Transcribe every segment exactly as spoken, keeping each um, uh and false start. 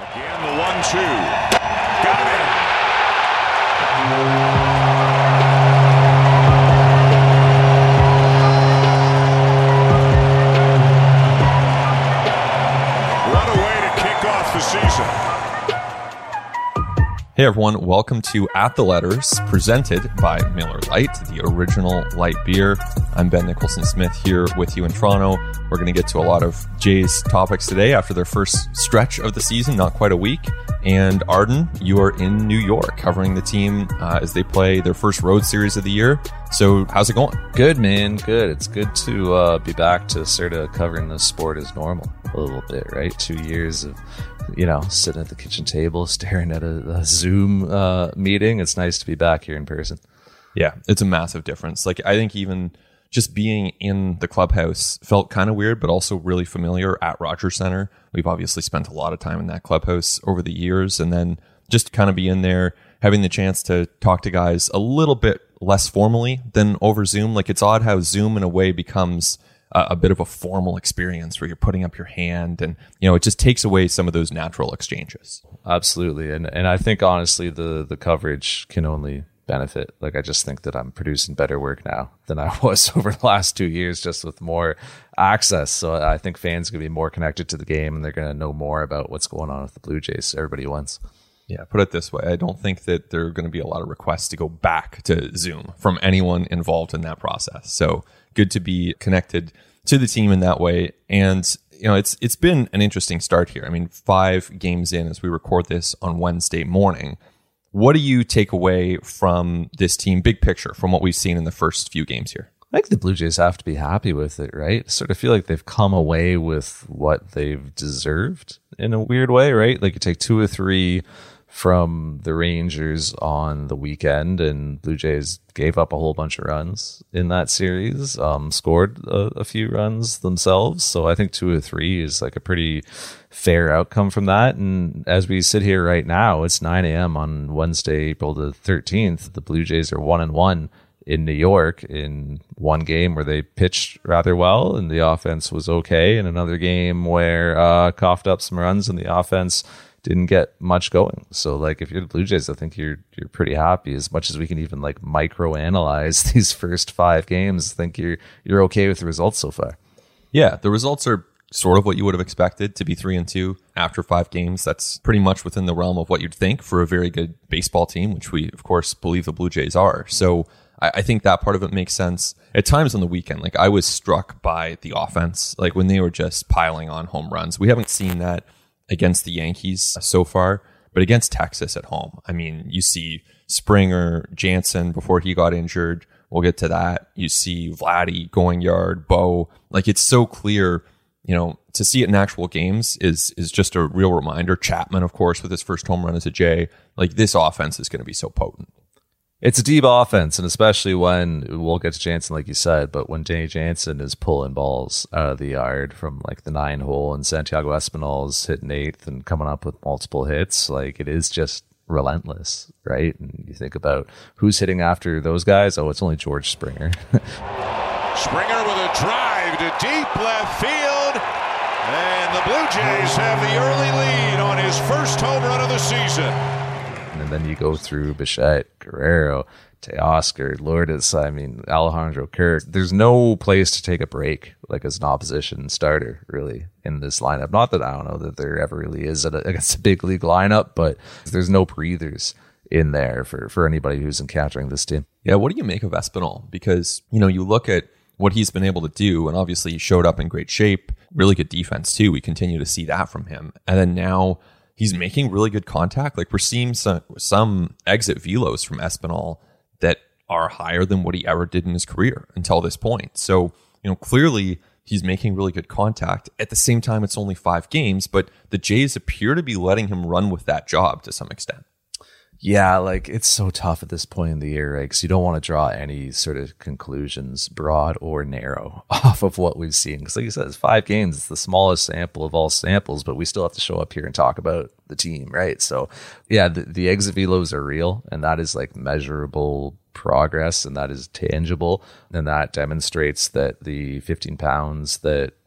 Again, the one two. Got it. What a way to kick off the season. Hey everyone, welcome to At the Letters, presented by Miller Lite, the original light beer. I'm Ben Nicholson-Smith here with you in Toronto. We're going to get to a lot of Jays topics today after their first stretch of the season, not quite a week. And Arden, you are in New York covering the team uh, as they play their first road series of the year. So how's it going? Good, man. Good. It's good to uh, be back to sort of covering the sport as normal a little bit, right? Two years of, you know, sitting at the kitchen table, staring at a, a Zoom uh, meeting. It's nice to be back here in person. Yeah, it's a massive difference. Like, I think even just being in the clubhouse felt kind of weird, but also really familiar at Rogers Center. We've obviously spent a lot of time in that clubhouse over the years, and then just kind of be in there, having the chance to talk to guys a little bit less formally than over Zoom. Like, it's odd how Zoom in a way becomes a, a bit of a formal experience where you're putting up your hand, and, you know, it just takes away some of those natural exchanges. Absolutely. And and I think honestly the the coverage can only benefit. Like, I just think that I'm producing better work now than I was over the last two years, just with more access. So I think fans are going to be more connected to the game, and they're going to know more about what's going on with the Blue Jays. Everybody wins. Yeah, put it this way. I don't think that there are going to be a lot of requests to go back to Zoom from anyone involved in that process. So good to be connected to the team in that way. And, you know, it's it's been an interesting start here. I mean, five games in as we record this on Wednesday morning. What do you take away from this team, big picture, from what we've seen in the first few games here? I think the Blue Jays have to be happy with it, right? Sort of feel like they've come away with what they've deserved in a weird way, right? Like, you take two or three from the Rangers on the weekend, and Blue Jays gave up a whole bunch of runs in that series, um, scored a, a few runs themselves. So I think two or three is like a pretty fair outcome from that. And as we sit here right now, it's nine a.m. on Wednesday, April the thirteenth. The Blue Jays are one and one in New York in one game where they pitched rather well and the offense was okay, and another game where uh, coughed up some runs and the offense didn't get much going. So, like, if you're the Blue Jays, I think you're you're pretty happy. As much as we can even like micro analyze these first five games, I think you're you're okay with the results so far. Yeah, the results are sort of what you would have expected to be three and two after five games. That's pretty much within the realm of what you'd think for a very good baseball team, which we of course believe the Blue Jays are. So I, I think that part of it makes sense. At times on the weekend, like, I was struck by the offense, like when they were just piling on home runs. We haven't seen that against the Yankees so far, but against Texas at home, I mean, you see Springer, Jansen before he got injured. We'll get to that. You see Vladdy going yard, Bo. Like, it's so clear, you know, to see it in actual games is is just a real reminder. Chapman, of course, with his first home run as a J. Like, this offense is going to be so potent. It's a deep offense, and especially when, we'll get to Jansen like you said, but when Danny Jansen is pulling balls out of the yard from like the nine hole and Santiago Espinal's hitting eighth and coming up with multiple hits, like, it is just relentless, right? And you think about who's hitting after those guys. Oh, it's only George Springer. Springer with a drive to deep left field, and the Blue Jays have the early lead on his first home run of the season. And then you go through Bichette, Guerrero, Teoscar, Lourdes, I mean, Alejandro Kirk. There's no place to take a break, like, as an opposition starter, really, in this lineup. Not that I don't know that there ever really is against a big league lineup, but there's no breathers in there for, for anybody who's encountering this team. Yeah, what do you make of Espinal? Because, you know, you look at what he's been able to do, and obviously he showed up in great shape, really good defense too. We continue to see that from him. And then now he's making really good contact. Like, we're seeing some, some exit velos from Espinal that are higher than what he ever did in his career until this point. So, you know, clearly he's making really good contact. At the same time, it's only five games, but the Jays appear to be letting him run with that job to some extent. Yeah, like, it's so tough at this point in the year, right? Because you don't want to draw any sort of conclusions, broad or narrow, off of what we've seen. Because like you said, it's five games. It's the smallest sample of all samples, but we still have to show up here and talk about the team, right? So, yeah, the, the exit velos are real, and that is like measurable progress, and that is tangible. And that demonstrates that the fifteen pounds that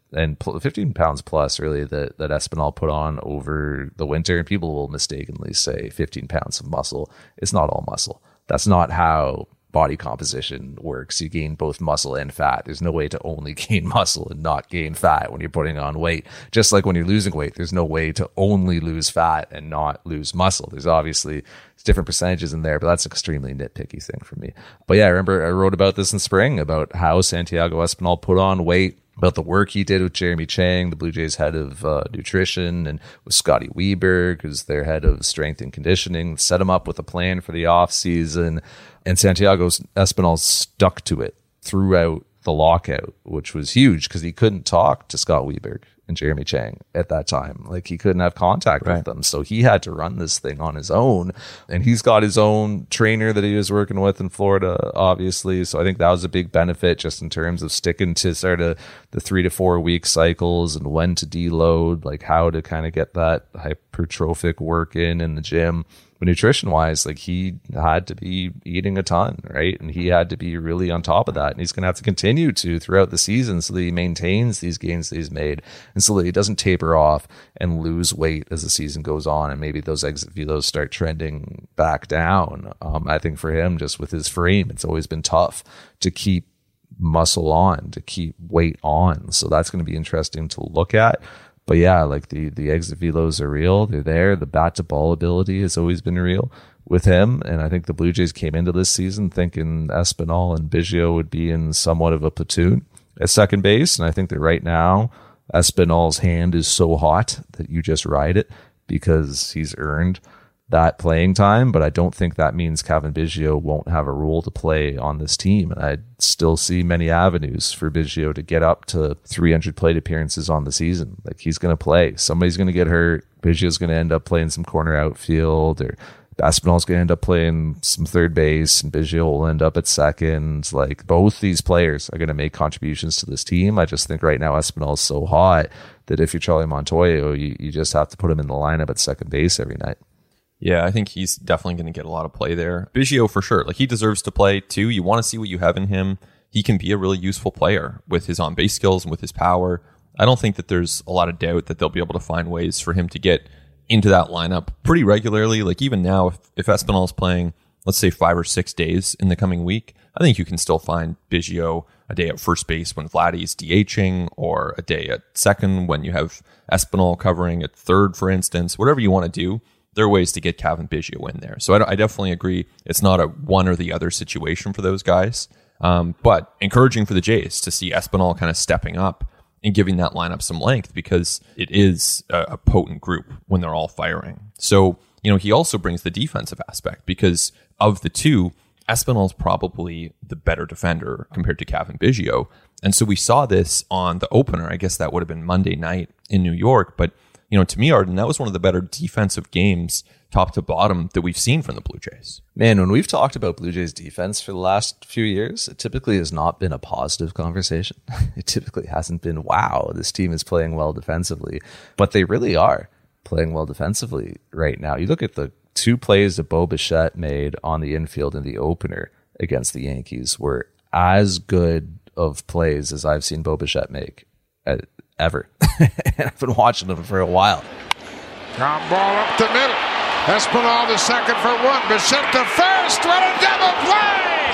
and fifteen pounds plus really that, that Espinal put on over the winter. And people will mistakenly say fifteen pounds of muscle. It's not all muscle. That's not how body composition works. You gain both muscle and fat. There's no way to only gain muscle and not gain fat when you're putting on weight. Just like when you're losing weight, there's no way to only lose fat and not lose muscle. There's obviously different percentages in there, but that's an extremely nitpicky thing for me. But yeah, I remember I wrote about this in spring about how Santiago Espinal put on weight, about the work he did with Jeremy Chang, the Blue Jays head of uh, nutrition, and with Scotty Weberg, who's their head of strength and conditioning, set him up with a plan for the offseason. And Santiago Espinal stuck to it throughout the lockout, which was huge because he couldn't talk to Scott Weberg and Jeremy Chang at that time. Like, he couldn't have contact right. with them. So he had to run this thing on his own. And he's got his own trainer that he was working with in Florida, obviously. So I think that was a big benefit just in terms of sticking to sort of the three to four week cycles and when to deload, like how to kind of get that hypertrophic work in in the gym. But nutrition wise, like, he had to be eating a ton, right? And he had to be really on top of that. And he's going to have to continue to throughout the season so that he maintains these gains that he's made and so that he doesn't taper off and lose weight as the season goes on. And maybe those exit velos start trending back down. Um, I think for him, just with his frame, it's always been tough to keep muscle on, to keep weight on. So that's going to be interesting to look at. But yeah, like the, the exit velos are real. They're there. The bat to ball ability has always been real with him. And I think the Blue Jays came into this season thinking Espinal and Biggio would be in somewhat of a platoon at second base. And I think that right now, Espinal's hand is so hot that you just ride it because he's earned that playing time. But I don't think that means Cavan Biggio won't have a role to play on this team. And I still see many avenues for Biggio to get up to three hundred plate appearances on the season. Like, he's going to play. Somebody's going to get hurt. Biggio's going to end up playing some corner outfield, or Espinal's going to end up playing some third base, and Biggio will end up at second. Like, both these players are going to make contributions to this team. I just think right now Espinal is so hot that if you're Charlie Montoyo, you, you just have to put him in the lineup at second base every night. Yeah, I think he's definitely going to get a lot of play there. Biggio, for sure. Like, he deserves to play, too. You want to see what you have in him. He can be a really useful player with his on-base skills and with his power. I don't think that there's a lot of doubt that they'll be able to find ways for him to get into that lineup pretty regularly. Like, even now, if, if Espinal is playing, let's say, five or six days in the coming week, I think you can still find Biggio a day at first base when Vladdy's DHing, or a day at second when you have Espinal covering at third, for instance. Whatever you want to do, there are ways to get Cavan Biggio in there. So I, I definitely agree. It's not a one or the other situation for those guys. Um, but encouraging for the Jays to see Espinal kind of stepping up and giving that lineup some length, because it is a, a potent group when they're all firing. So, you know, he also brings the defensive aspect, because of the two, Espinal's probably the better defender compared to Cavan Biggio. And so we saw this on the opener. I guess that would have been Monday night in New York. But, you know, to me, Arden, that was one of the better defensive games, top to bottom, that we've seen from the Blue Jays. Man, when we've talked about Blue Jays defense for the last few years, it typically has not been a positive conversation. It typically hasn't been, wow, this team is playing well defensively. But they really are playing well defensively right now. You look at the two plays that Bo Bichette made on the infield in the opener against the Yankees were as good of plays as I've seen Bo Bichette make at, ever. And I've been watching them for a while. Ground ball up the middle. Espinal to second for one. Bichette to first. What a double play!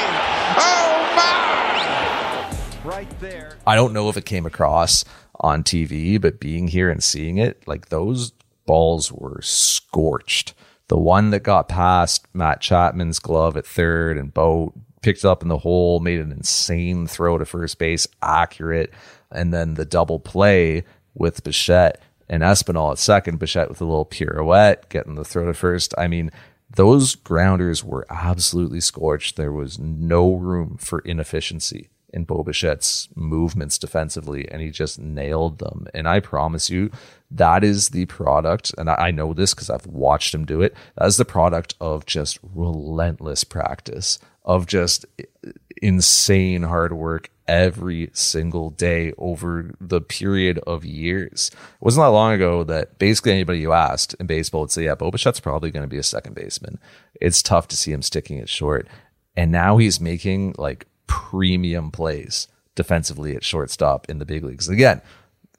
Oh my! Right there. I don't know if it came across on T V, but being here and seeing it, like, those balls were scorched. The one that got past Matt Chapman's glove at third, and Bo picked up in the hole, made an insane throw to first base, accurate. And then the double play with Bichette and Espinal at second, Bichette with a little pirouette, getting the throw to first. I mean, those grounders were absolutely scorched. There was no room for inefficiency in Bo Bichette's movements defensively, and he just nailed them. And I promise you, that is the product, and I know this because I've watched him do it, that is the product of just relentless practice, of just insane hard work every single day over the period of years. It wasn't that long ago that basically anybody you asked in baseball would say, yeah, Bo Bichette's probably going to be a second baseman. It's tough to see him sticking it short. And now he's making like premium plays defensively at shortstop in the big leagues. Again,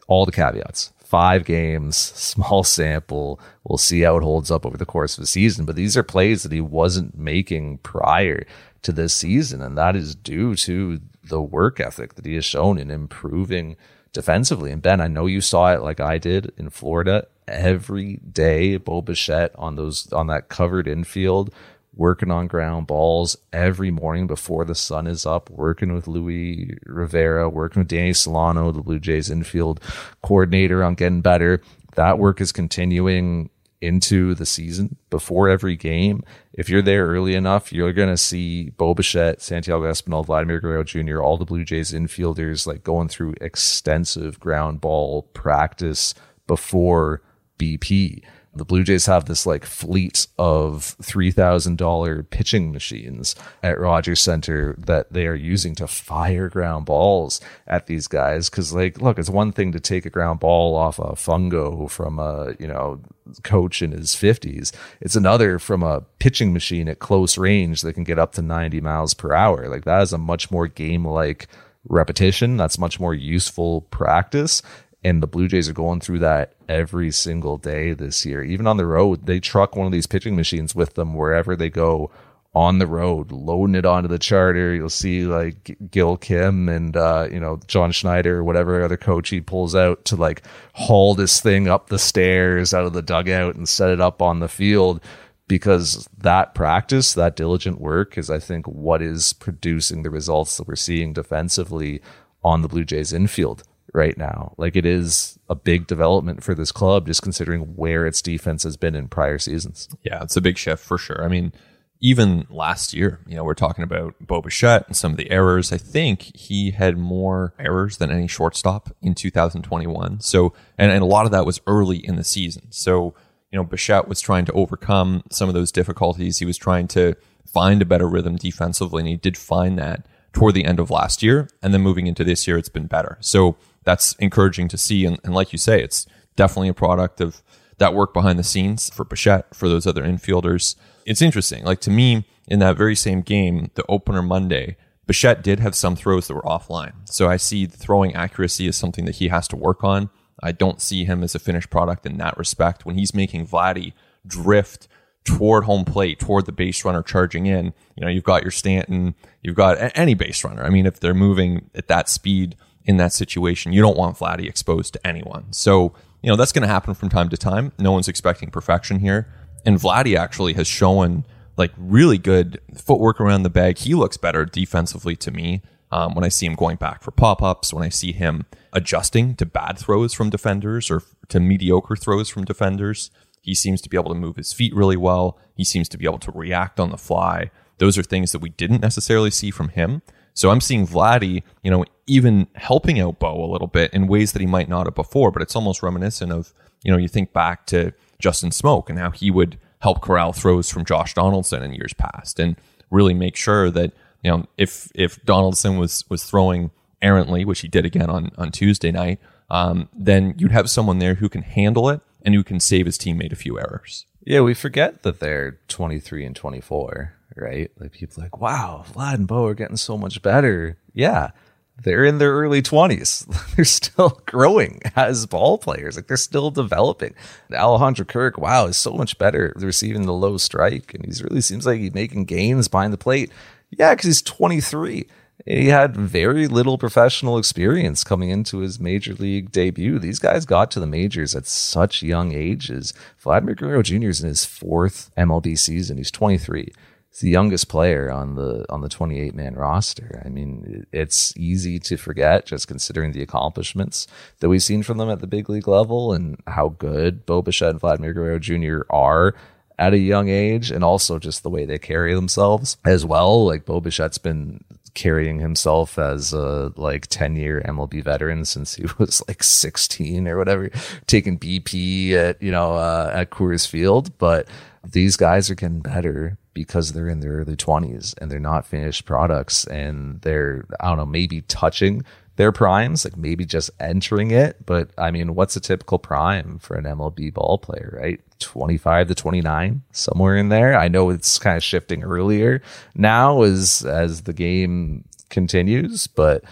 all the caveats. Five games, small sample. We'll see how it holds up over the course of the season. But these are plays that he wasn't making prior to this season. And that is due to the work ethic that he has shown in improving defensively. And Ben, I know you saw it like I did in Florida. Every day, Bo Bichette on those on that covered infield, working on ground balls every morning before the sun is up, working with Louis Rivera, working with Danny Solano, the Blue Jays infield coordinator, on getting better. That work is continuing into the season before every game. If you're there early enough, you're going to see Bo Bichette, Santiago Espinal, Vladimir Guerrero Junior, all the Blue Jays infielders like going through extensive ground ball practice before B P. The Blue Jays have this like fleet of three thousand dollars pitching machines at Rogers Center that they are using to fire ground balls at these guys. Cause like, look, it's one thing to take a ground ball off a fungo from a, you know, coach in his fifties. It's another from a pitching machine at close range that can get up to ninety miles per hour. Like that is a much more game-like repetition. That's much more useful practice. And the Blue Jays are going through that every single day this year. Even on the road, they truck one of these pitching machines with them wherever they go on the road, loading it onto the charter. You'll see like Gil Kim and, uh, you know, John Schneider or whatever other coach he pulls out to like haul this thing up the stairs out of the dugout and set it up on the field, because that practice, that diligent work is, I think, what is producing the results that we're seeing defensively on the Blue Jays infield right now. Like, it is a big development for this club, just considering where its defense has been in prior seasons. Yeah, it's a big shift for sure. I mean, even last year, you know, we're talking about Bo Bichette and some of the errors. I think he had more errors than any shortstop in two thousand twenty-one. So, and, and a lot of that was early in the season. So, you know, Bichette was trying to overcome some of those difficulties. He was trying to find a better rhythm defensively, and he did find that toward the end of last year. And then moving into this year, it's been better. So that's encouraging to see. And, and like you say, it's definitely a product of that work behind the scenes for Bichette, for those other infielders. It's interesting. Like, to me, in that very same game, the opener Monday, Bichette did have some throws that were offline. So I see the throwing accuracy as something that he has to work on. I don't see him as a finished product in that respect. When he's making Vladdy drift toward home plate, toward the base runner charging in, you know, you've got your Stanton, you've got any base runner. I mean, if they're moving at that speed in that situation, you don't want Vladdy exposed to anyone. So, you know, that's going to happen from time to time. No one's expecting perfection here. And Vladdy actually has shown like really good footwork around the bag. He looks better defensively to me um, when I see him going back for pop-ups, when I see him adjusting to bad throws from defenders or to mediocre throws from defenders. He seems to be able to move his feet really well. He seems to be able to react on the fly. Those are things that we didn't necessarily see from him. So I'm seeing Vladdy, you know, even helping out Bo a little bit in ways that he might not have before, but it's almost reminiscent of, you know, you think back to Justin Smoak and how he would help corral throws from Josh Donaldson in years past and really make sure that, you know, if if Donaldson was was throwing errantly, which he did again on, on Tuesday night, um, then you'd have someone there who can handle it and who can save his teammate a few errors. Yeah, we forget that they're twenty-three and twenty-four, right? Like, people are like, wow, Vlad and Bo are getting so much better. Yeah, they're in their early twenties. They're still growing as ball players. Like, they're still developing. Alejandro Kirk, wow, is so much better receiving the low strike. And he's really seems like he's making gains behind the plate. Yeah, because he's twenty-three. He had very little professional experience coming into his major league debut. These guys got to the majors at such young ages. Vladimir Guerrero Junior is in his fourth M L B season. He's twenty-three. He's the youngest player on the on the twenty-eight man roster. I mean, it's easy to forget just considering the accomplishments that we've seen from them at the big league level and how good Bo Bichette and Vladimir Guerrero Junior are at a young age, and also just the way they carry themselves as well. Like, Bo Bichette's been carrying himself as a like ten year M L B veteran since he was like sixteen or whatever, taking B P at, you know, uh, at Coors Field. But these guys are getting better because they're in their early twenties and they're not finished products, and they're, I don't know, maybe touching their primes, like maybe just entering it. But I mean, what's a typical prime for an M L B ball player, right? twenty-five to twenty-nine, somewhere in there. I know it's kind of shifting earlier now as as the game continues, but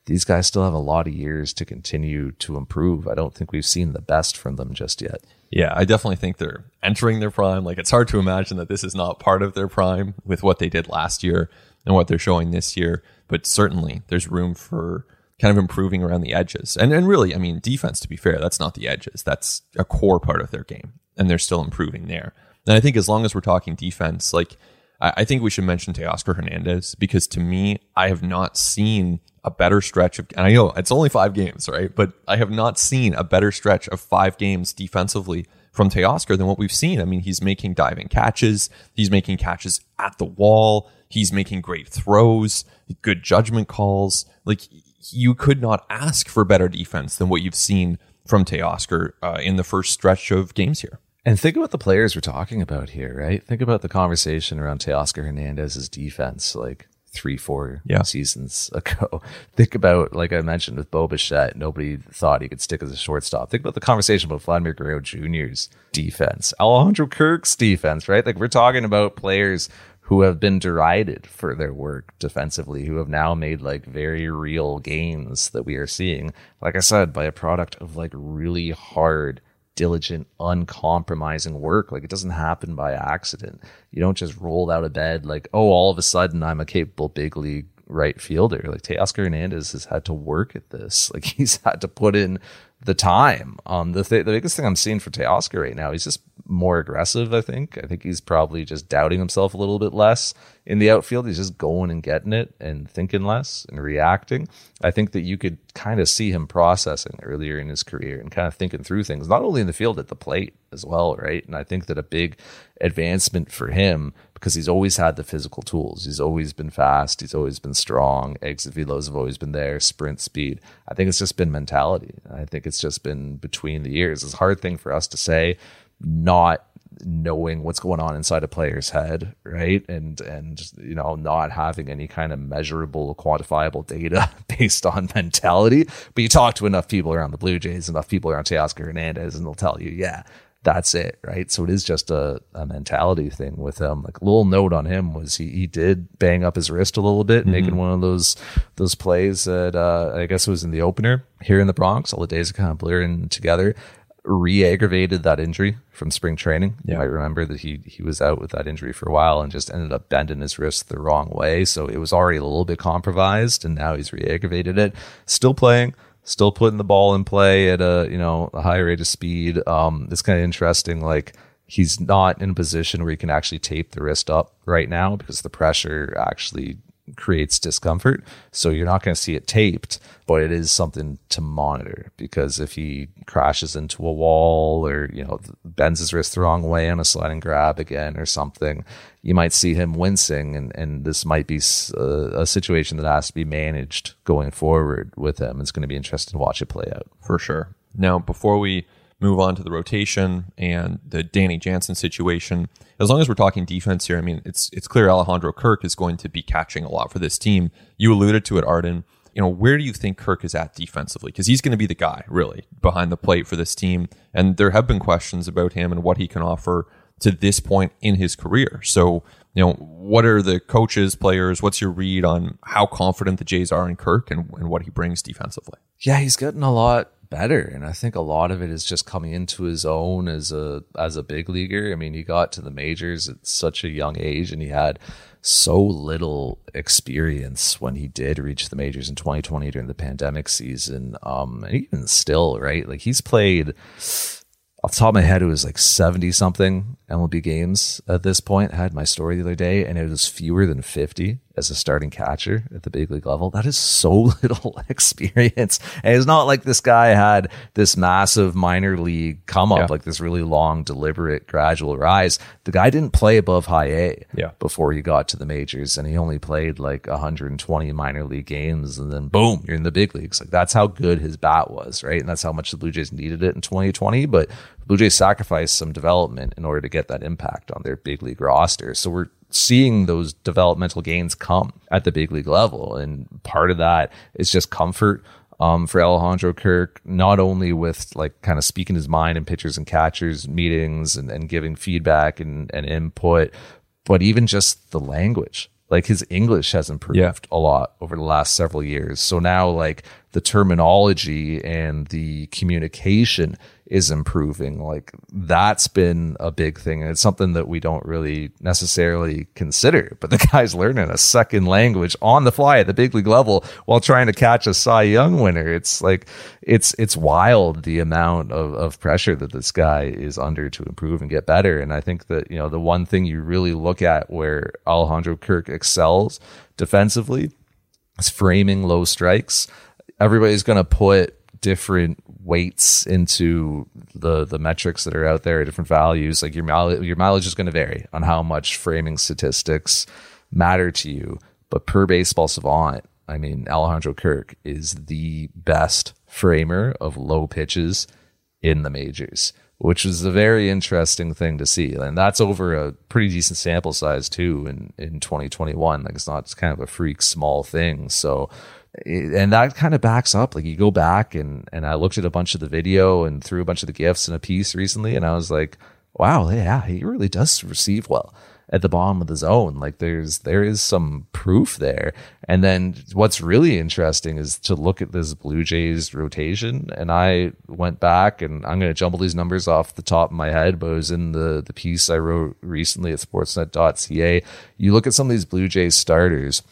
these guys still have a lot of years to continue to improve. I don't think we've seen the best from them just yet. Yeah, I definitely think they're entering their prime. Like, it's hard to imagine that this is not part of their prime with what they did last year and what they're showing this year. But certainly there's room for kind of improving around the edges. And and really, I mean, defense, to be fair, that's not the edges. That's a core part of their game. And they're still improving there. And I think as long as we're talking defense, like, I, I think we should mention Teoscar Hernandez, because to me, I have not seen a better stretch of, and I know it's only five games, right? But I have not seen a better stretch of five games defensively from Teoscar than what we've seen. I mean, he's making diving catches. He's making catches at the wall. He's making great throws, good judgment calls. Like, you could not ask for better defense than what you've seen from Teoscar uh, in the first stretch of games here. And think about the players we're talking about here, right? Think about the conversation around Teoscar Hernandez's defense, like three, four yeah. seasons ago. Think about, like I mentioned, with Bo Bichette, nobody thought he could stick as a shortstop. Think about the conversation about Vladimir Guerrero Junior's defense, Alejandro Kirk's defense, right? Like, we're talking about players who have been derided for their work defensively, who have now made like very real gains that we are seeing, like I said, by a product of like really hard, diligent, uncompromising work. Like, it doesn't happen by accident. You don't just roll out of bed like, oh, all of a sudden I'm a capable big league right fielder. Like, Teoscar Hernandez has had to work at this. Like, he's had to put in the time. Um, the th- the biggest thing I'm seeing for Teoscar right now, he's just more aggressive. I think. I think he's probably just doubting himself a little bit less in the outfield. He's just going and getting it and thinking less and reacting. I think that you could kind of see him processing earlier in his career and kind of thinking through things, not only in the field, at the plate as well, right? And I think that a big advancement for him, because he's always had the physical tools. He's always been fast. He's always been strong. Exit velos have always been there. Sprint speed. I think it's just been mentality. I think it's just been between the years. It's a hard thing for us to say, not knowing what's going on inside a player's head, right? And, and you know, not having any kind of measurable, quantifiable data based on mentality. But you talk to enough people around the Blue Jays, enough people around Teoscar Hernandez, and they'll tell you, yeah, that's it, right? So it is just a, a mentality thing with him. Like, a little note on him was he he did bang up his wrist a little bit, mm-hmm. making one of those those plays that uh, I guess it was in the opener here in the Bronx. All the days are kind of blurring together. Re-aggravated that injury from spring training. Yeah. You might remember that he he was out with that injury for a while and just ended up bending his wrist the wrong way. So it was already a little bit compromised, and now he's re-aggravated it. Still playing. Still putting the ball in play at a, you know, a high rate of speed. Um, it's kind of interesting. Like, he's not in a position where he can actually tape the wrist up right now because the pressure actually creates discomfort. So you're not going to see it taped, but it is something to monitor, because if he crashes into a wall or, you know, bends his wrist the wrong way on a sliding grab again or something, you might see him wincing, and, and this might be a, a situation that has to be managed going forward with him. It's going to be interesting to watch it play out. For sure. Now, before we move on to the rotation and the Danny Jansen situation, as long as we're talking defense here, I mean, it's it's clear Alejandro Kirk is going to be catching a lot for this team. You alluded to it, Arden. You know, where do you think Kirk is at defensively? Because he's going to be the guy, really, behind the plate for this team. And there have been questions about him and what he can offer to this point in his career. So, you know, what are the coaches, players, what's your read on how confident the Jays are in Kirk and, and what he brings defensively? Yeah, he's getting a lot better, and I think a lot of it is just coming into his own as a as a big leaguer. I mean, he got to the majors at such a young age, and he had so little experience when he did reach the majors in twenty twenty during the pandemic season. Um, and even still, right? Like, he's played, off the top of my head, it was like seventy something M L B games at this point. I had my story the other day, and it was fewer than fifty as a starting catcher at the big league level. That is so little experience. And it's not like this guy had this massive minor league come up, yeah. like this really long, deliberate, gradual rise. The guy didn't play above high A yeah. before he got to the majors, and he only played like one hundred twenty minor league games, and then boom, you're in the big leagues. Like, that's how good his bat was, right? And that's how much the Blue Jays needed it in twenty twenty. But the Blue Jays sacrificed some development in order to get that impact on their big league roster. So we're seeing those developmental gains come at the big league level. And part of that is just comfort um, for Alejandro Kirk, not only with like kind of speaking his mind in pitchers and catchers meetings and, and giving feedback and, and input, but even just the language Like his English has improved Yeah. a lot over the last several years. So now like the terminology and the communication is improving. Like that's been a big thing. And it's something that we don't really necessarily consider. But the guy's learning a second language on the fly at the big league level while trying to catch a Cy Young winner. It's like it's it's wild the amount of, of pressure that this guy is under to improve and get better. And I think that, you know, the one thing you really look at where Alejandro Kirk excels defensively is framing low strikes. Everybody's going to put different weights into the the metrics that are out there, different values. Like your mileage, your mileage is going to vary on how much framing statistics matter to you. But per Baseball Savant, I mean, Alejandro Kirk is the best framer of low pitches in the majors, which is a very interesting thing to see. And that's over a pretty decent sample size too in, in twenty twenty-one. Like it's not it's kind of a freak small thing. So, and that kind of backs up. Like you go back and, and I looked at a bunch of the video and threw a bunch of the GIFs in a piece recently. And I was like, wow, yeah, he really does receive well at the bottom of the zone. Like there's, there is some proof there. And then what's really interesting is to look at this Blue Jays rotation. And I went back and I'm going to jumble these numbers off the top of my head, but it was in the, the piece I wrote recently at sportsnet dot c a. You look at some of these Blue Jays starters,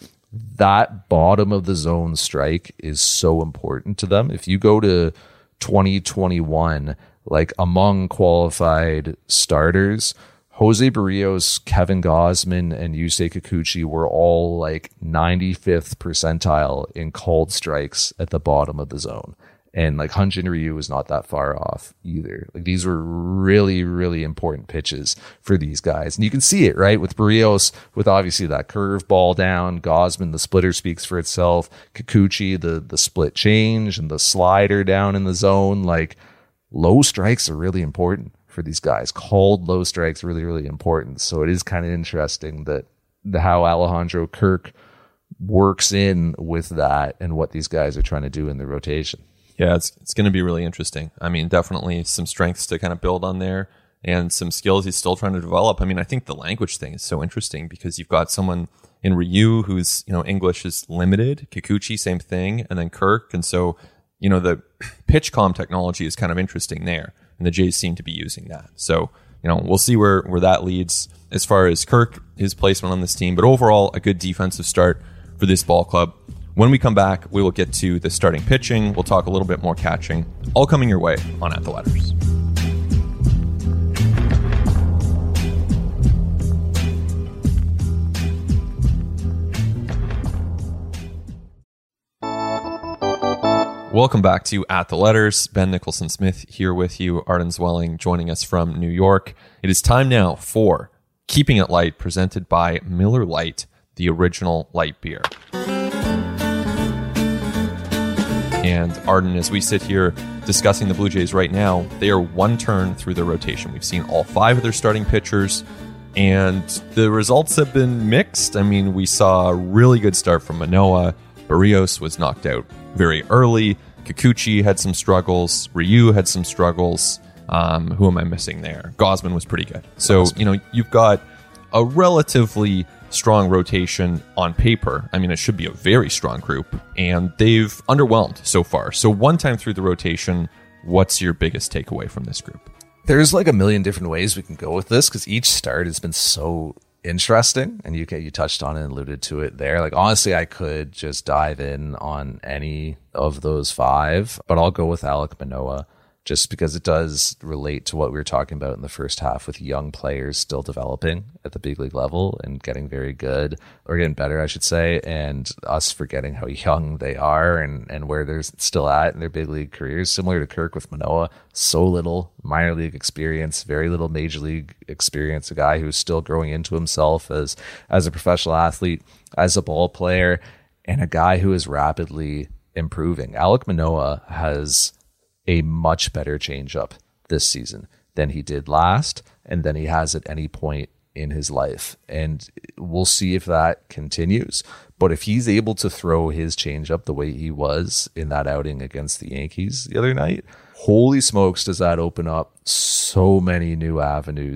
that bottom of the zone strike is so important to them. If you go to twenty twenty-one, like among qualified starters, Jose Barrios, Kevin Gausman, and Yusei Kikuchi were all like ninety-fifth percentile in called strikes at the bottom of the zone. And like Hyun-Jin Ryu was not that far off either. Like these were really, really important pitches for these guys. And you can see it, right? With Barrios, with obviously that curve ball down, Gausman, the splitter speaks for itself. Kikuchi, the, the split change and the slider down in the zone. Like low strikes are really important for these guys. Called low strikes really, really important. So it is kind of interesting that the, how Alejandro Kirk works in with that and what these guys are trying to do in the rotation. Yeah, it's it's going to be really interesting. I mean, definitely some strengths to kind of build on there and some skills he's still trying to develop. I mean, I think the language thing is so interesting because you've got someone in Ryu who's, you know, English is limited, Kikuchi, same thing, and then Kirk. And so, you know, the PitchCom technology is kind of interesting there, and the Jays seem to be using that. So, you know, we'll see where, where that leads as far as Kirk, his placement on this team. But overall, a good defensive start for this ball club. When we come back, we will get to the starting pitching. We'll talk a little bit more catching. All coming your way on At the Letters. Welcome back to At the Letters. Ben Nicholson-Smith here with you. Arden Zwelling joining us from New York. It is time now for Keeping It Light, presented by Miller Lite, the original light beer. And Arden, as we sit here discussing the Blue Jays right now, they are one turn through their rotation. We've seen all five of their starting pitchers, and the results have been mixed. I mean, we saw a really good start from Manoah. Barrios was knocked out very early. Kikuchi had some struggles. Ryu had some struggles. Um, who am I missing there? Gausman was pretty good. So, you know, you've got a relatively strong rotation on paper. I mean, it should be a very strong group, and they've underwhelmed so far. So one time through the rotation, what's your biggest takeaway from this group? There's like a million different ways we can go with this because each start has been so interesting, and you you touched on it and alluded to it there. Like honestly, I could just dive in on any of those five, but I'll go with Alek Manoah just because it does relate to what we were talking about in the first half with young players still developing at the big league level and getting very good, or getting better, I should say, and us forgetting how young they are and, and where they're still at in their big league careers. Similar to Kirk with Manoah, so little minor league experience, very little major league experience, a guy who's still growing into himself as, as a professional athlete, as a ball player, and a guy who is rapidly improving. Alek Manoah has a much better changeup this season than he did last, and than he has at any point in his life. And we'll see if that continues. But if he's able to throw his changeup the way he was in that outing against the Yankees the other night, holy smokes, does that open up so many new avenues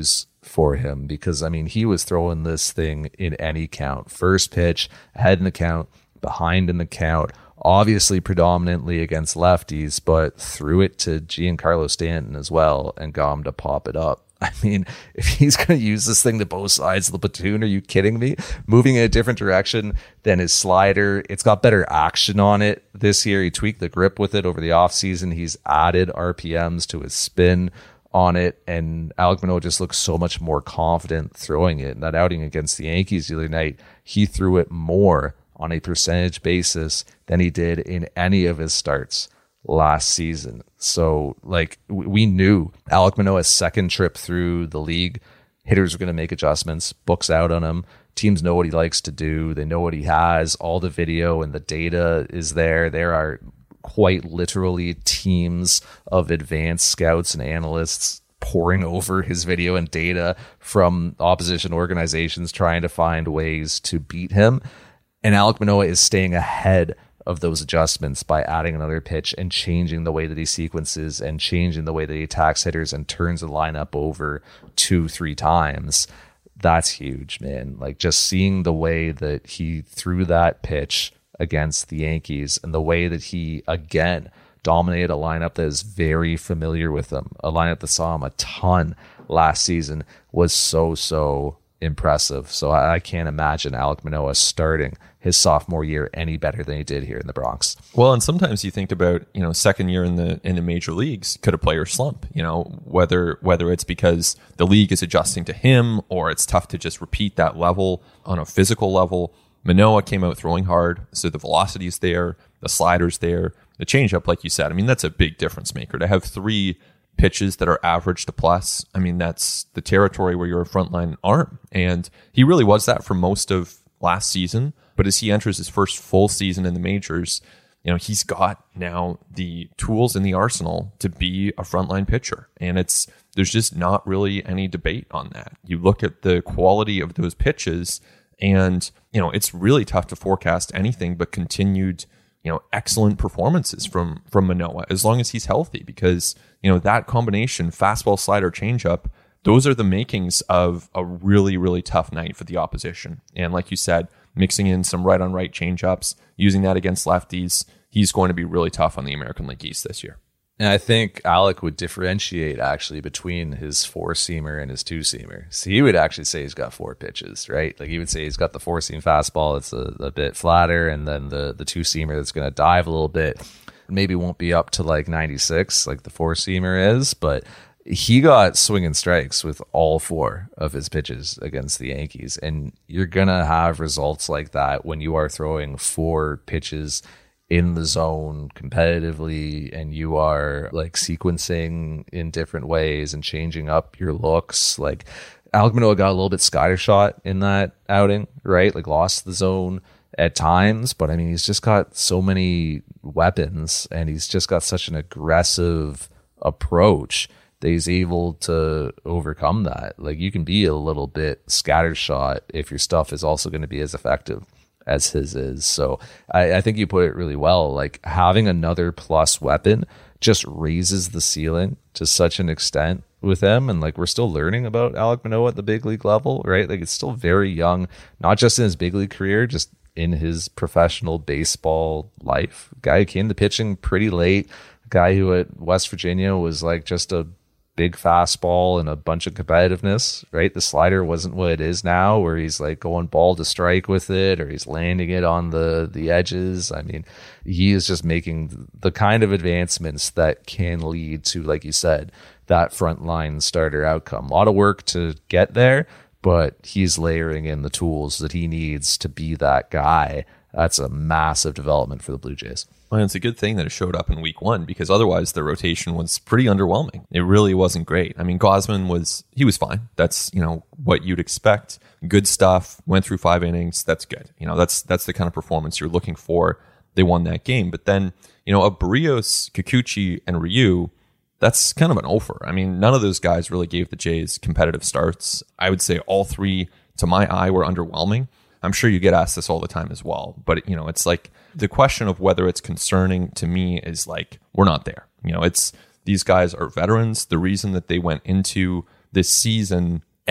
for him, because I mean, he was throwing this thing in any count. First pitch, ahead in the count, behind in the count, obviously predominantly against lefties, but threw it to Giancarlo Stanton as well and got him to pop it up. I mean, if he's going to use this thing to both sides of the platoon, are you kidding me? Moving in a different direction than his slider. It's got better action on it this year. He tweaked the grip with it over the offseason. He's added R P Ms to his spin on it, and Alek Manoah just looks so much more confident throwing it. In that outing against the Yankees the other night, he threw it more on a percentage basis than he did in any of his starts last season. So, like, we knew Alek Manoah's second trip through the league, hitters are going to make adjustments, books out on him. Teams know what he likes to do. They know what he has. All the video and the data is there. There are quite literally teams of advanced scouts and analysts poring over his video and data from opposition organizations trying to find ways to beat him. And Alek Manoah is staying ahead of those adjustments by adding another pitch and changing the way that he sequences and changing the way that he attacks hitters and turns the lineup over two, three times. That's huge, man. Like, just seeing the way that he threw that pitch against the Yankees and the way that he, again, dominated a lineup that is very familiar with him, a lineup that saw him a ton last season, was so, so impressive. So I, I can't imagine Alek Manoah starting his sophomore year any better than he did here in the Bronx. Well, and sometimes you think about, you know, second year in the in the major leagues, could a player slump? You know, whether whether it's because the league is adjusting to him or it's tough to just repeat that level on a physical level. Manoah came out throwing hard, so the velocity's there, the slider's there, the changeup, like you said. I mean, that's a big difference maker. To have three pitches that are average to plus, I mean, that's the territory where you're a frontline arm. And he really was that for most of last season. But as he enters his first full season in the majors, you know, he's got now the tools in the arsenal to be a frontline pitcher. And it's there's just not really any debate on that. You look at the quality of those pitches, and, you know, it's really tough to forecast anything but continued, you know, excellent performances from from Manoah as long as he's healthy, because, you know, that combination, fastball, slider, changeup, those are the makings of a really, really tough night for the opposition. And like you said, mixing in some right on right changeups, using that against lefties, he's going to be really tough on the American League East this year. And I think Alek would differentiate actually between his four-seamer and his two-seamer. So he would actually say he's got four pitches, right? Like, he would say he's got the four-seam fastball that's a, a bit flatter, and then the, the two-seamer that's going to dive a little bit. Maybe won't be up to like ninety-six like the four-seamer is, but he got swinging strikes with all four of his pitches against the Yankees. And you're going to have results like that when you are throwing four pitches in the zone competitively, and you are like sequencing in different ways and changing up your looks. Like, Alek Manoah got a little bit scattershot in that outing, right? Like, lost the zone at times, but I mean, he's just got so many weapons, and he's just got such an aggressive approach that he's able to overcome that. Like, you can be a little bit scattershot if your stuff is also going to be as effective as his is. So I, I think you put it really well. Like, having another plus weapon just raises the ceiling to such an extent with him. And like, we're still learning about Alek Manoah at the big league level, right? Like, it's still very young, not just in his big league career, just in his professional baseball life. Guy who came to pitching pretty late, guy who at West Virginia was like just a big fastball and a bunch of competitiveness, right? The slider wasn't what it is now, where he's like going ball to strike with it, or he's landing it on the the edges. I mean, he is just making the kind of advancements that can lead to, like you said, that frontline starter outcome. A lot of work to get there, but he's layering in the tools that he needs to be that guy. That's a massive development for the Blue Jays. Well, it's a good thing that it showed up in week one, because otherwise the rotation was pretty underwhelming. It really wasn't great. I mean, Gausman was, he was fine. That's, you know, what you'd expect. Good stuff. Went through five innings. That's good. You know, that's, that's the kind of performance you're looking for. They won that game. But then, you know, of Barrios, Kikuchi, and Ryu, that's kind of an offer. I mean, none of those guys really gave the Jays competitive starts. I would say all three, to my eye, were underwhelming. I'm sure you get asked this all the time as well. But, you know, it's like the question of whether it's concerning to me is like, we're not there. You know, it's these guys are veterans. The reason that they went into this season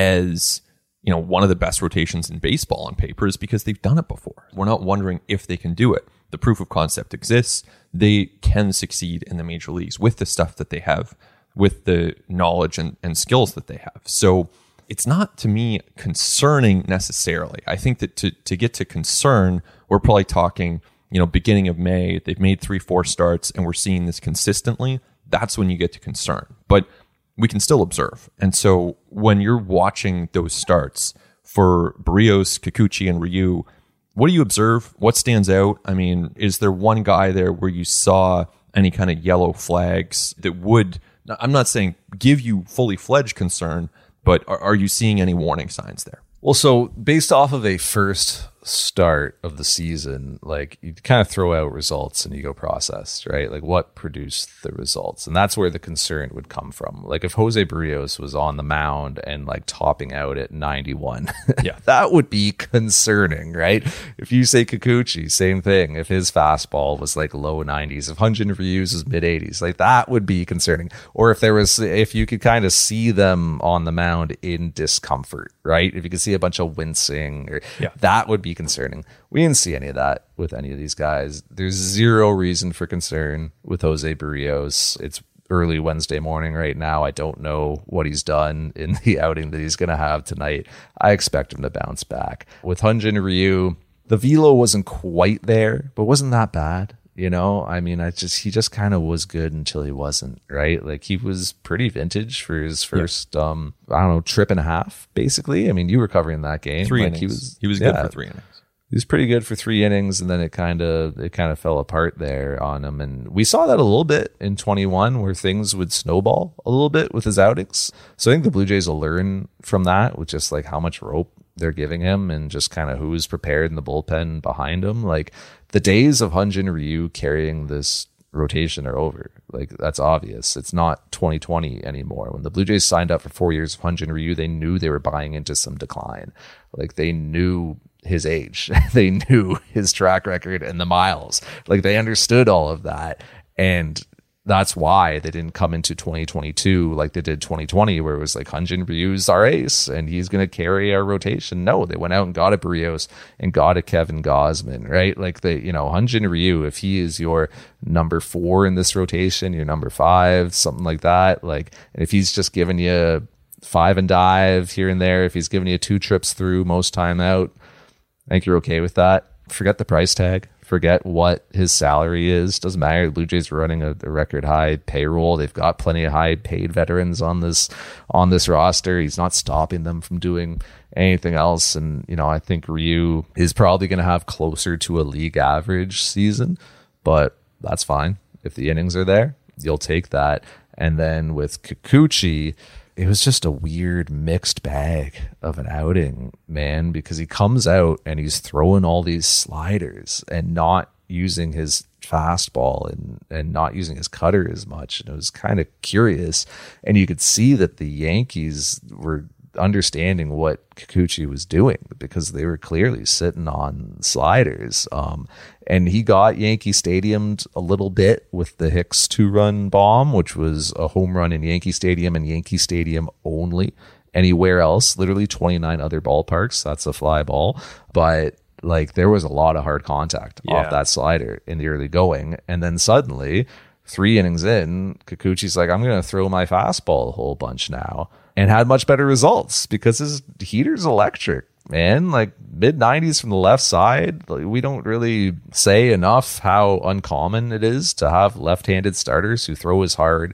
as, you know, one of the best rotations in baseball on paper is because they've done it before. We're not wondering if they can do it. The proof of concept exists. They can succeed in the major leagues with the stuff that they have, with the knowledge and, and skills that they have. So it's not, to me, concerning necessarily. I think that to, to get to concern, we're probably talking, you know, beginning of May, they've made three, four starts, and we're seeing this consistently. That's when you get to concern. But we can still observe. And so when you're watching those starts for Berríos, Kikuchi, and Ryu, what do you observe? What stands out? I mean, is there one guy there where you saw any kind of yellow flags that would, I'm not saying give you fully fledged concern, but are, are you seeing any warning signs there? Well, so based off of a first start of the season, like you kind of throw out results and you go process, right? Like what produced the results? And that's where the concern would come from. Like if Jose Berríos was on the mound and like topping out at ninety-one, yeah, that would be concerning, right? If you say Kikuchi, same thing. If his fastball was like low nineties, if Hyun-Jin Ryu's is mid eighties, like that would be concerning. Or if there was, if you could kind of see them on the mound in discomfort, right? If you could see a bunch of wincing, or yeah, that would be concerning. We didn't see any of that with any of these guys. There's zero reason for concern with Jose Berríos. It's early Wednesday morning right now. I don't know what he's done in the outing that he's going to have tonight. I expect him to bounce back. With Hyun-Jin Ryu, the velo wasn't quite there, but wasn't that bad. You know, I mean, I just he just kind of was good until he wasn't, right? Like he was pretty vintage for his first, yeah. um, I don't know, trip and a half, basically. I mean, you were covering that game. Three like innings. He was, he was yeah, good for three innings. He was pretty good for three innings, and then it kind of it kind of fell apart there on him. And we saw that a little bit in twenty-one, where things would snowball a little bit with his outings. So I think the Blue Jays will learn from that, with just like how much rope they're giving him and just kind of who's prepared in the bullpen behind him. Like the days of Hyun-Jin Ryu carrying this rotation are over. Like that's obvious. It's not twenty twenty anymore. When the Blue Jays signed up for four years of Hyun-Jin Ryu, they knew they were buying into some decline. Like they knew his age, they knew his track record and the miles. Like they understood all of that. And that's why they didn't come into twenty twenty-two like they did twenty twenty, where it was like Hyun-Jin Ryu's our ace and he's going to carry our rotation. No, they went out and got a Berríos and got a Kevin Gausman, right? Like they, you know, Hyun-Jin Ryu, if he is your number four in this rotation, your number five, something like that, like, and if he's just giving you five and dive here and there, if he's giving you two trips through most time out, I think you're okay with that. Forget the price tag. Forget what his salary is. Doesn't matter. The Blue Jays are running a, a record high payroll. They've got plenty of high paid veterans on this on this roster. He's not stopping them from doing anything else. And you know, I think Ryu is probably going to have closer to a league average season, but that's fine. If the innings are there, you'll take that. And then with Kikuchi, it was just a weird mixed bag of an outing, man, because he comes out and he's throwing all these sliders and not using his fastball and, and not using his cutter as much. And it was kind of curious. And you could see that the Yankees were understanding what Kikuchi was doing because they were clearly sitting on sliders. Um, and he got Yankee Stadiumed a little bit with the Hicks two-run bomb, which was a home run in Yankee Stadium and Yankee Stadium only. Anywhere else, literally twenty-nine other ballparks, that's a fly ball. But like there was a lot of hard contact yeah. off that slider in the early going. And then suddenly, three innings in, Kikuchi's like, I'm going to throw my fastball a whole bunch now. And had much better results because his heater's electric, man. Like mid nineties from the left side. Like, we don't really say enough how uncommon it is to have left-handed starters who throw as hard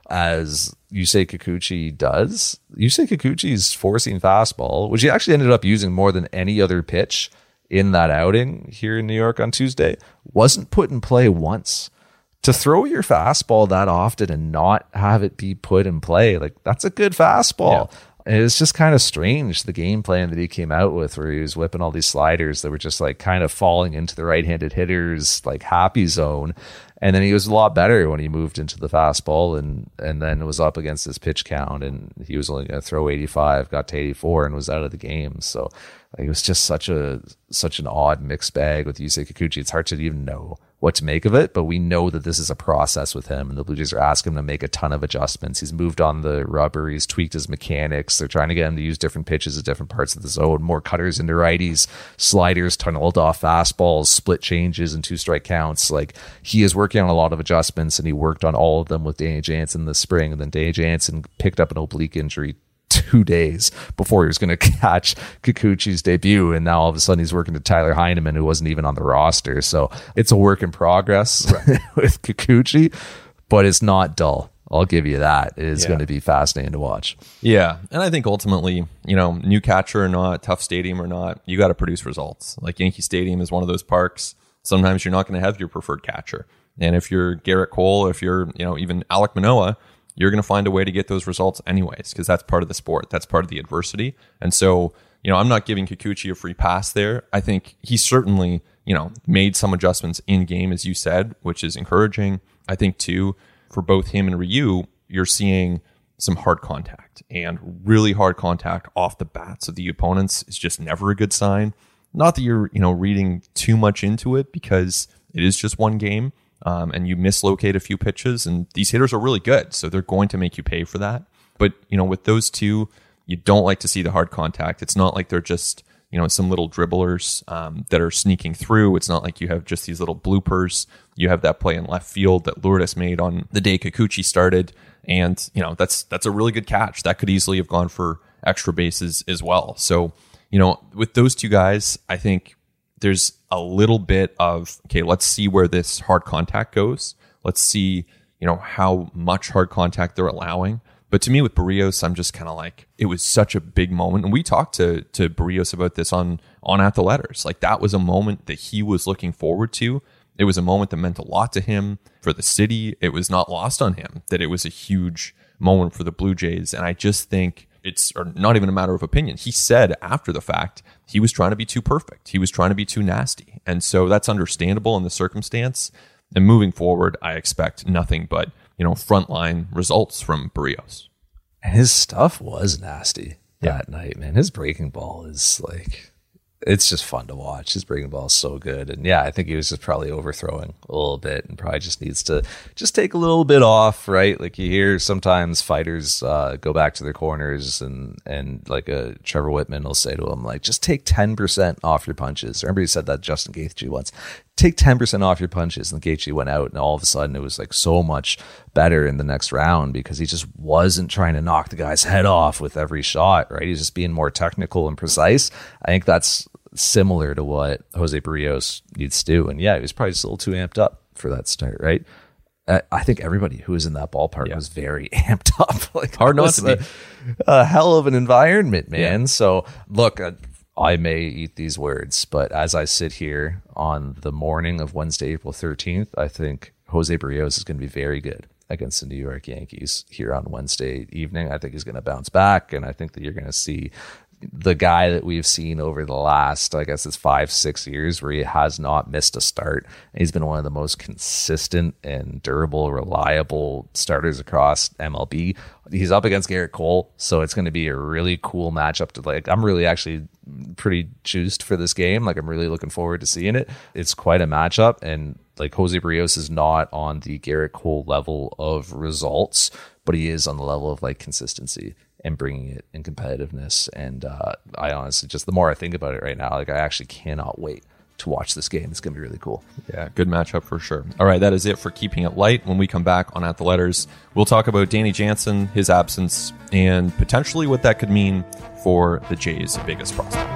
as Yusei Kikuchi does. Yusei Kikuchi's forcing fastball, which he actually ended up using more than any other pitch in that outing here in New York on Tuesday, wasn't put in play once. To throw your fastball that often and not have it be put in play, like that's a good fastball. Yeah. And it's just kind of strange, the game plan that he came out with, where he was whipping all these sliders that were just like kind of falling into the right-handed hitter's like happy zone. And then he was a lot better when he moved into the fastball and and then was up against his pitch count, and he was only going to throw eighty-five, got to eighty-four, and was out of the game. So like, it was just such a such an odd mixed bag with Yusei Kikuchi. It's hard to even know what to make of it, but we know that this is a process with him, and the Blue Jays are asking him to make a ton of adjustments. He's moved on the rubber, he's tweaked his mechanics. They're trying to get him to use different pitches at different parts of the zone, more cutters into righties, sliders, tunneled off fastballs, split changes, and two strike counts. Like, he is working on a lot of adjustments, and he worked on all of them with Danny Jansen this spring, and then Danny Jansen picked up an oblique injury two days before he was going to catch Kikuchi's debut, and now all of a sudden he's working to Tyler Heineman, who wasn't even on the roster. So it's a work in progress right. with Kikuchi, but it's not dull. I'll give you that. It is yeah. going to be fascinating to watch. Yeah, and I think ultimately, you know, new catcher or not, tough stadium or not, you got to produce results. Like, Yankee Stadium is one of those parks. Sometimes you're not going to have your preferred catcher, and if you're Garrett Cole, if you're, you know, even Alek Manoah, you're going to find a way to get those results anyways, because that's part of the sport. That's part of the adversity. And so, you know, I'm not giving Kikuchi a free pass there. I think he certainly, you know, made some adjustments in game, as you said, which is encouraging. I think, too, for both him and Ryu, you're seeing some hard contact, and really hard contact off the bats of the opponents is just never a good sign. Not that you're, you know, reading too much into it, because it is just one game. Um, and you mislocate a few pitches, and these hitters are really good, so they're going to make you pay for that. But, you know, with those two, you don't like to see the hard contact. It's not like they're just, you know, some little dribblers um, that are sneaking through. It's not like you have just these little bloopers. You have that play in left field that Lourdes made on the day Kikuchi started, and, you know, that's that's a really good catch. That could easily have gone for extra bases as well. So, you know, with those two guys, I think there's a little bit of, okay, let's see where this hard contact goes. Let's see, you know, how much hard contact they're allowing. But to me, with Barrios, I'm just kind of like, it was such a big moment. And we talked to to Barrios about this on, on At the Letters. Like, that was a moment that he was looking forward to. It was a moment that meant a lot to him, for the city. It was not lost on him that it was a huge moment for the Blue Jays. And I just think it's or not even a matter of opinion. He said after the fact, he was trying to be too perfect. He was trying to be too nasty. And so that's understandable in the circumstance. And moving forward, I expect nothing but, you know, frontline results from Barrios. And his stuff was nasty that yeah. night, man. His breaking ball is like, it's just fun to watch. His breaking ball is so good. And yeah, I think he was just probably overthrowing a little bit, and probably just needs to just take a little bit off, right? Like, you hear sometimes fighters uh, go back to their corners, and and like a Trevor Whitman will say to him, like, just take ten percent off your punches. Remember, he said that to Justin Gaethje once. Take ten percent off your punches. And Gaethje went out, and all of a sudden it was like so much better in the next round, because he just wasn't trying to knock the guy's head off with every shot, right? He's just being more technical and precise. I think that's similar to what Jose Barrios needs to do. And yeah, he was probably just a little too amped up for that start, right? I think everybody who was in that ballpark yeah. was very amped up. Like, hard not to be. A, a hell of an environment, man. Yeah. So look, I may eat these words, but as I sit here on the morning of Wednesday, April thirteenth, I think Jose Barrios is going to be very good against the New York Yankees here on Wednesday evening. I think he's going to bounce back, and I think that you're going to see the guy that we've seen over the last, I guess it's five, six years, where he has not missed a start. He's been one of the most consistent and durable, reliable starters across M L B. He's up against Garrett Cole, so it's going to be a really cool matchup to like. I'm really actually pretty juiced for this game. Like, I'm really looking forward to seeing it. It's quite a matchup, and like, Jose Barrios is not on the Garrett Cole level of results, but he is on the level of like consistency and bringing it in competitiveness. And uh, I honestly, just the more I think about it right now, like, I actually cannot wait to watch this game. It's going to be really cool. Yeah, good matchup for sure. All right, that is it for Keeping It Light. When we come back on At the Letters, we'll talk about Danny Jansen, his absence, and potentially what that could mean for the Jays' biggest prospect.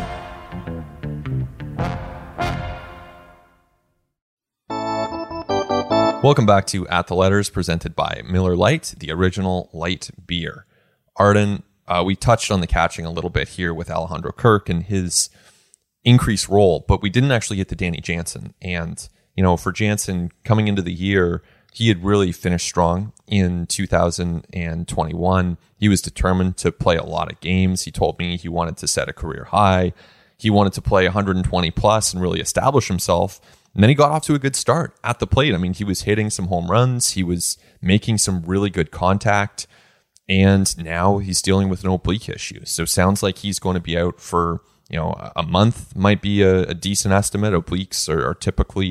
Welcome back to At the Letters, presented by Miller Lite, the original light beer. Arden, uh, we touched on the catching a little bit here with Alejandro Kirk and his increased role, but we didn't actually get to Danny Jansen. And, you know, for Jansen coming into the year, he had really finished strong in two thousand twenty-one. He was determined to play a lot of games. He told me he wanted to set a career high. He wanted to play one hundred twenty plus and really establish himself. And then he got off to a good start at the plate. I mean, he was hitting some home runs. He was making some really good contact. And now he's dealing with an oblique issue. So sounds like he's going to be out for, you know, a month might be a, a decent estimate. Obliques are, are typically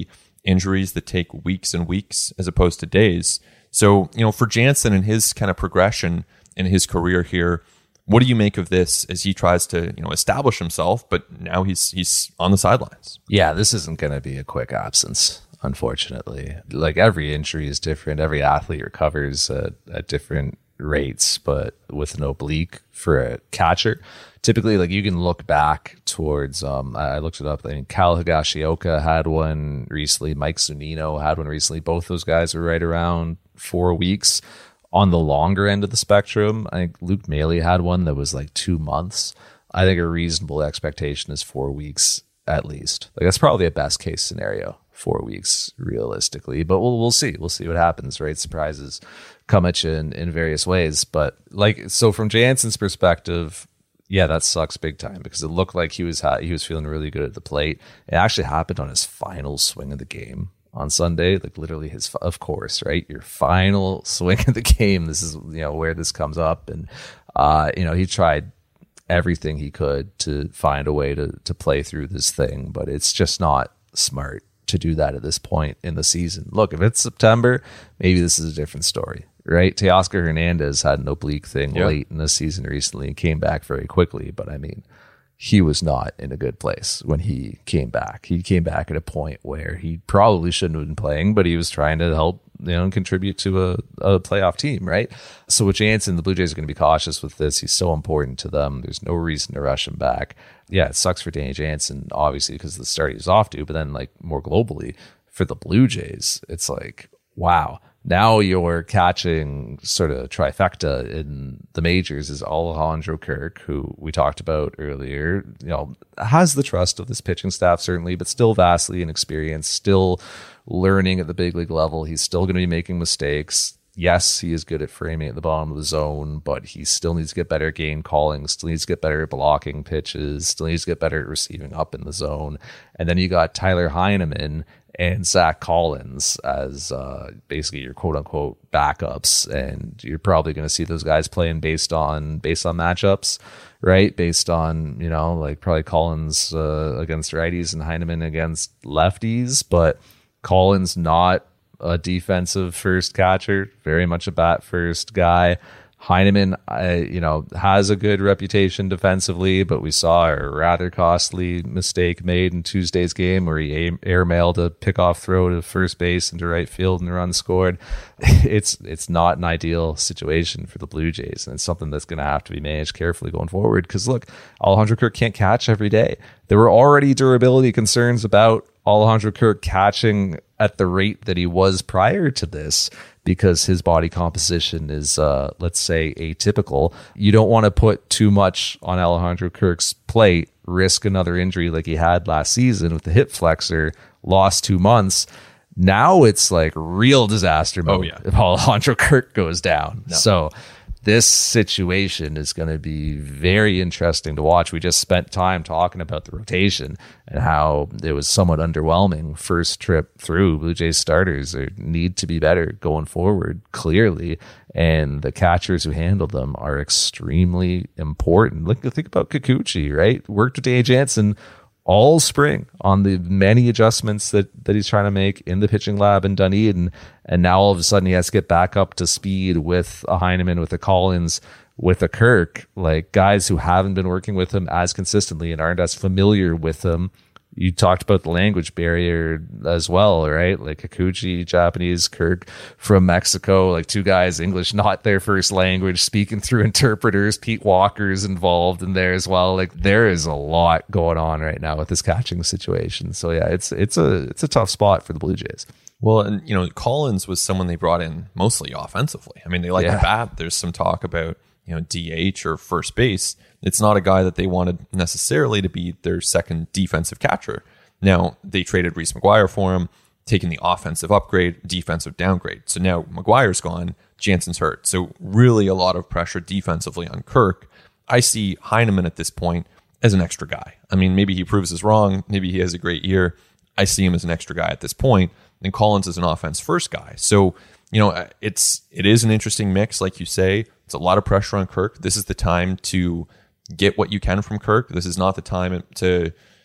injuries that take weeks and weeks as opposed to days. So, you know, for Jansen and his kind of progression in his career here, what do you make of this as he tries to, you know, establish himself, but now he's he's on the sidelines? Yeah, this isn't going to be a quick absence, unfortunately. Like, every injury is different. Every athlete recovers at, at different rates, but with an oblique for a catcher, typically, like, you can look back towards, um, I looked it up, I mean, Kyle Higashioka had one recently, Mike Zunino had one recently. Both those guys were right around four weeks. On the longer end of the spectrum, I think Luke Maley had one that was like two months. I think a reasonable expectation is four weeks at least. Like, that's probably a best case scenario, four weeks realistically. But we'll we'll see. We'll see what happens, right? Surprises come at you in, in various ways. But like, so from Jansen's perspective, yeah, that sucks big time because it looked like he was ha- he was feeling really good at the plate. It actually happened on his final swing of the game on Sunday, like literally his, of course, right? Your final swing of the game. This is, you know, where this comes up. And, uh, you know, he tried everything he could to find a way to, to play through this thing, but it's just not smart to do that at this point in the season. Look, if it's September, maybe this is a different story, right? Teoscar Hernandez had an oblique thing yeah. late in the season recently and came back very quickly. But I mean, he was not in a good place when he came back. He came back at a point where he probably shouldn't have been playing, but he was trying to help, you know, contribute to a, a playoff team, right? So with Jansen, the Blue Jays are going to be cautious with this. He's so important to them. There's no reason to rush him back. Yeah, it sucks for Danny Jansen, obviously, because of the start he was off to, but then, like, more globally, for the Blue Jays, it's like, wow. Now you're catching sort of trifecta in the majors is Alejandro Kirk, who we talked about earlier, you know, has the trust of this pitching staff, certainly, but still vastly inexperienced, still learning at the big league level. He's still going to be making mistakes. Yes, he is good at framing at the bottom of the zone, but he still needs to get better at game calling, still needs to get better at blocking pitches, still needs to get better at receiving up in the zone. And then you got Tyler Heineman and Zach Collins as uh, basically your quote unquote backups. And you're probably going to see those guys playing based on, based on matchups, right? Based on, you know, like probably Collins uh, against righties and Heineman against lefties, but Collins not a defensive first catcher, very much a bat first guy. Heineman, I, you know, has a good reputation defensively, but we saw a rather costly mistake made in Tuesday's game where he airmailed a pickoff throw to first base into right field and the run scored. It's it's not an ideal situation for the Blue Jays, and it's something that's going to have to be managed carefully going forward. Because look, Alejandro Kirk can't catch every day. There were already durability concerns about Alejandro Kirk catching at the rate that he was prior to this, because his body composition is, uh, let's say, atypical. You don't want to put too much on Alejandro Kirk's plate, risk another injury like he had last season with the hip flexor, lost two months. Now it's like real disaster mode oh, yeah. if Alejandro Kirk goes down. No. So this situation is going to be very interesting to watch. We just spent time talking about the rotation and how it was somewhat underwhelming first trip through. Blue Jays starters are, need to be better going forward, clearly. And the catchers who handle them are extremely important. Look, think about Kikuchi, right? Worked with Danny Jansen all spring on the many adjustments that, that he's trying to make in the pitching lab in Dunedin. And now all of a sudden he has to get back up to speed with a Heineman, with a Collins, with a Kirk, like guys who haven't been working with him as consistently and aren't as familiar with him. You talked about the language barrier as well, right? Like Kikuchi, Japanese, Kirk from Mexico, like two guys, English, not their first language, speaking through interpreters. Pete Walker's involved in there as well. Like there is a lot going on right now with this catching situation. So yeah, it's it's a it's a tough spot for the Blue Jays. Well, and you know, Collins was someone they brought in mostly offensively. I mean, they like Yeah. the bat. There's some talk about, you know, D H or first base. It's not a guy that they wanted necessarily to be their second defensive catcher. Now, they traded Reese McGuire for him, taking the offensive upgrade, defensive downgrade. So now McGuire's gone, Jansen's hurt. So really a lot of pressure defensively on Kirk. I see Heineman at this point as an extra guy. I mean, maybe he proves us wrong. Maybe he has a great year. I see him as an extra guy at this point. And Collins is an offense first guy. So, you know, it's it is an interesting mix, like you say. It's a lot of pressure on Kirk. This is the time to get what you can from Kirk. This is not the time to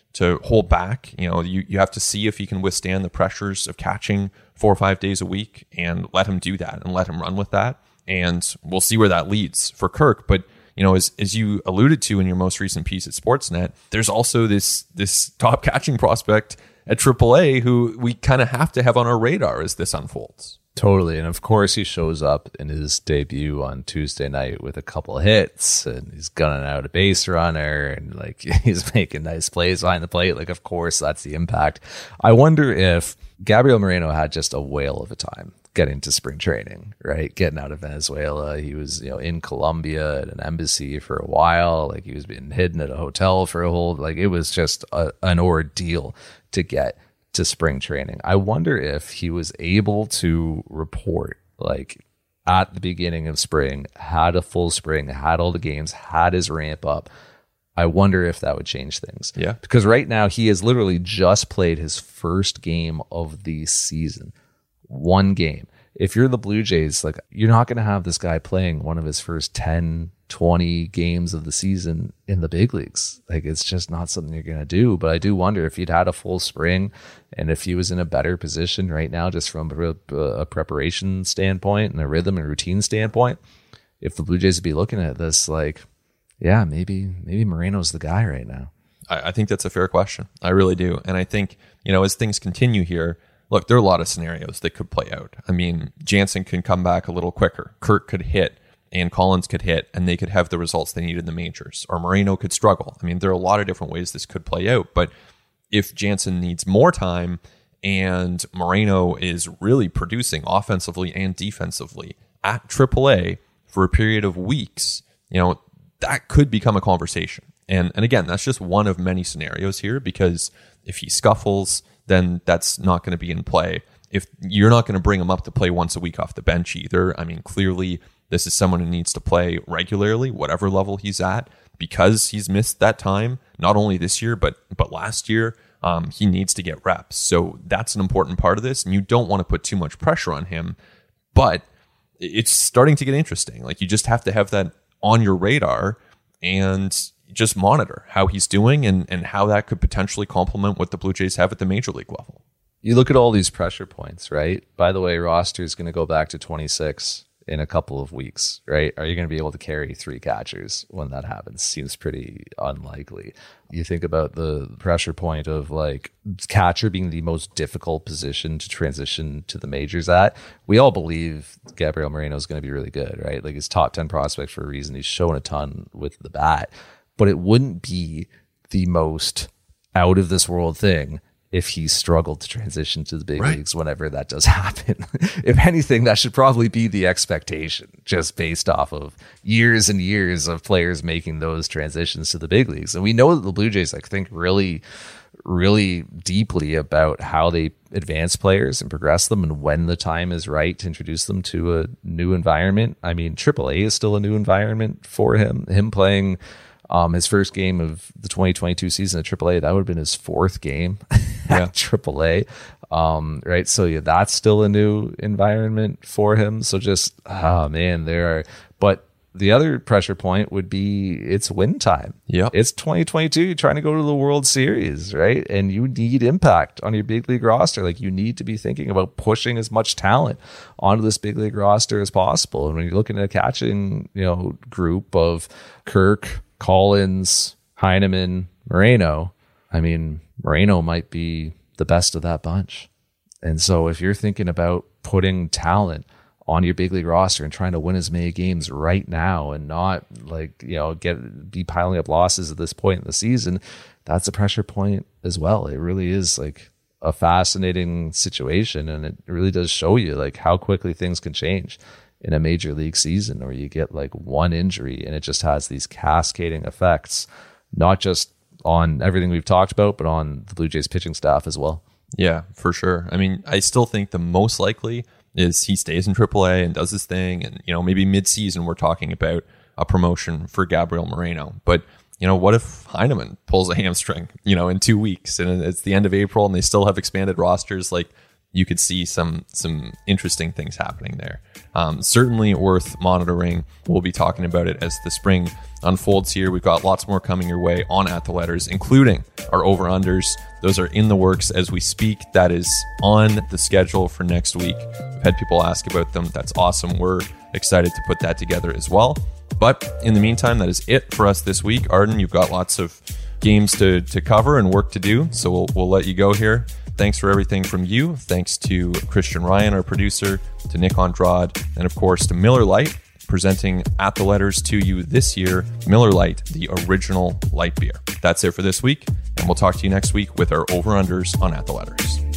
to hold back. You know, you, you have to see if he can withstand the pressures of catching four or five days a week, and let him do that and let him run with that. And we'll see where that leads for Kirk. But, you know, as as you alluded to in your most recent piece at Sportsnet, there's also this this top catching prospect at triple A who we kind of have to have on our radar as this unfolds. Totally. And of course, he shows up in his debut on Tuesday night with a couple hits, and he's gunning out a base runner, and like he's making nice plays behind the plate. Like, of course, that's the impact. I wonder if Gabriel Moreno had just a whale of a time getting to spring training, right? Getting out of Venezuela. He was, you know, in Colombia at an embassy for a while. Like, he was being hidden at a hotel for a whole, like, it was just a, an ordeal to get to spring training. I wonder if he was able to report, like, at the beginning of spring, had a full spring, had all the games, had his ramp up. I wonder if that would change things. Yeah. Because right now he has literally just played his first game of the season. One game. If you're the Blue Jays, like, you're not going to have this guy playing one of his first ten, twenty games of the season in the big leagues. Like, it's just not something you're going to do. But I do wonder if he'd had a full spring and if he was in a better position right now, just from a, a preparation standpoint and a rhythm and routine standpoint, if the Blue Jays would be looking at this, like, yeah, maybe, maybe Moreno's the guy right now. I, I think that's a fair question. I really do. And I think, you know, as things continue here, look, there are a lot of scenarios that could play out. I mean, Jansen can come back a little quicker. Kirk could hit and Collins could hit, and they could have the results they need in the majors. Or Moreno could struggle. I mean, there are a lot of different ways this could play out. But if Jansen needs more time and Moreno is really producing offensively and defensively at triple A for a period of weeks, you know, that could become a conversation. And and again, that's just one of many scenarios here, because if he scuffles, then that's not going to be in play. If you're not going to bring him up to play once a week off the bench either, I mean, clearly this is someone who needs to play regularly, whatever level he's at, because he's missed that time, not only this year, but but last year. Um, he needs to get reps. So that's an important part of this, and you don't want to put too much pressure on him, but it's starting to get interesting. Like, you just have to have that on your radar and just monitor how he's doing and, and how that could potentially complement what the Blue Jays have at the major league level. You look at all these pressure points, right? By the way, roster is going to go back to twenty-six in a couple of weeks, right? Are you going to be able to carry three catchers when that happens? Seems pretty unlikely. You think about the pressure point of, like, catcher being the most difficult position to transition to the majors at. We all believe Gabriel Moreno is going to be really good, right? Like, he's top ten prospect for a reason. He's shown a ton with the bat, but it wouldn't be the most out of this world thing if he struggled to transition to the big right. leagues whenever that does happen. If anything, that should probably be the expectation, just based off of years and years of players making those transitions to the big leagues. And we know that the Blue Jays, like, think really, really deeply about how they advance players and progress them, and when the time is right to introduce them to a new environment. I mean, triple A is still a new environment for him. Him playing Um, his first game of the twenty twenty-two season at triple A, that would have been his fourth game yeah. at triple A. Um, right. So yeah, that's still a new environment for him. So just, oh man, there are, but the other pressure point would be it's win time. Yeah. It's twenty twenty-two. You're trying to go to the World Series, right? And you need impact on your big league roster. Like, you need to be thinking about pushing as much talent onto this big league roster as possible. And when you're looking at a catching, you know, group of Kirk, Collins, Heineman, Moreno, I mean, Moreno might be the best of that bunch. And so if you're thinking about putting talent on your big league roster and trying to win as many games right now and not, like, you know, get be piling up losses at this point in the season, that's a pressure point as well. It really is, like, a fascinating situation, and it really does show you, like, how quickly things can change in a major league season, or you get, like, one injury and it just has these cascading effects, not just on everything we've talked about, but on the Blue Jays pitching staff as well. Yeah, for sure. I mean, I still think the most likely is he stays in triple A and does his thing. And, you know, maybe mid-season we're talking about a promotion for Gabriel Moreno. But, you know, what if Heineman pulls a hamstring, you know, in two weeks and it's the end of April and they still have expanded rosters? Like, you could see some some interesting things happening there. Um, certainly worth monitoring. We'll be talking about it as the spring unfolds here. We've got lots more coming your way on At The Letters, including our over-unders. Those are in the works as we speak. That is on the schedule for next week. We've had people ask about them. That's awesome. We're excited to put that together as well. But in the meantime, that is it for us this week. Arden, you've got lots of games to, to cover and work to do, so we'll, we'll let you go here. Thanks for everything from you. Thanks to Christian Ryan, our producer, to Nick Andrade, and of course to Miller Lite, presenting At The Letters to you this year. Miller Lite, the original light beer. That's it for this week, and we'll talk to you next week with our over-unders on At The Letters.